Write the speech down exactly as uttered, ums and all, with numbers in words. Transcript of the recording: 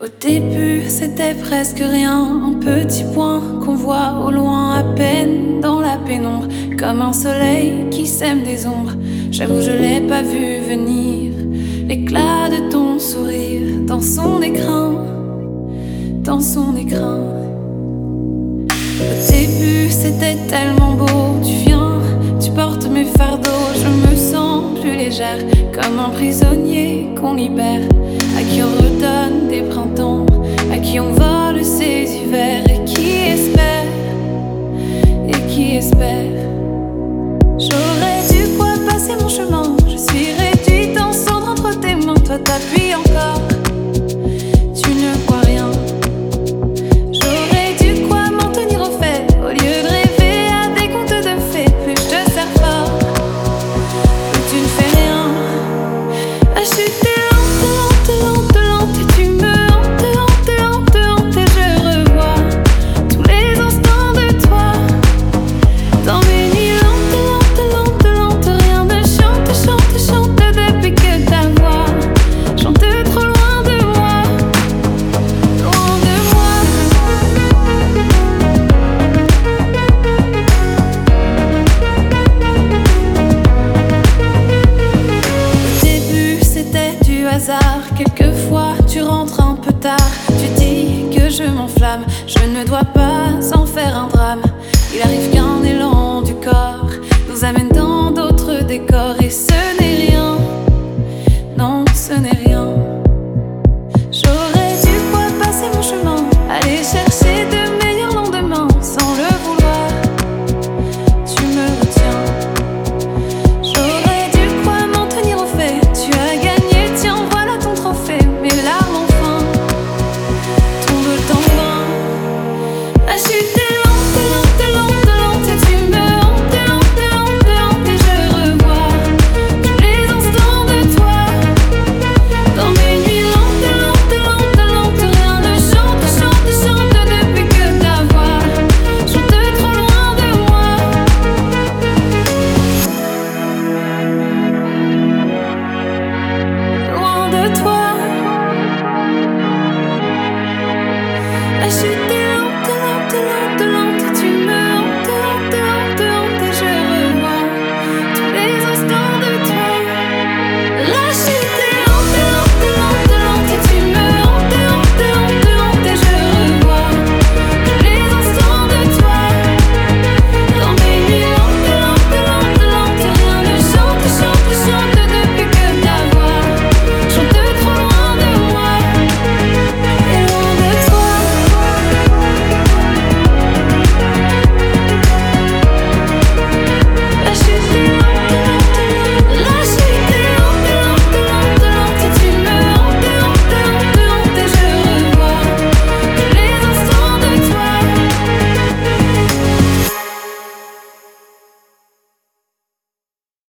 Au début, c'était presque rien, un petit point qu'on voit au loin à peine dans la pénombre, comme un soleil qui sème des ombres. J'avoue, je l'ai pas vu venir, l'éclat de ton sourire dans son écrin, dans son écrin. Au début, c'était tellement beau, tu viens, tu portes mes fardeaux, je me sens plus légère, comme un prisonnier qu'on libère, à qui on redonne des printemps, à qui on vole ses hivers, et qui espère, et qui espère. J'aurais dû quoi passer mon chemin, je suis réduite en cendres entre tes mains, toi t'appuies encore, tu ne vois rien. J'aurais dû quoi m'en tenir au fait, au lieu de rêver à des contes de fées, plus je te serre fort, plus tu ne fais rien. La chute est lente, lente, lente, lente, et tu me hantes, hantes, hantes, hantes, et je revois tous les instants de toi dans mes nuits lentes, lentes, lentes, lentes. Rien ne chante, chante, chante depuis que ta voix chante trop loin de moi, loin de moi. Au début, c'était du hasard. Quelquefois, tu rentres un peu tard. Tu dis que je m'enflamme. Je ne dois pas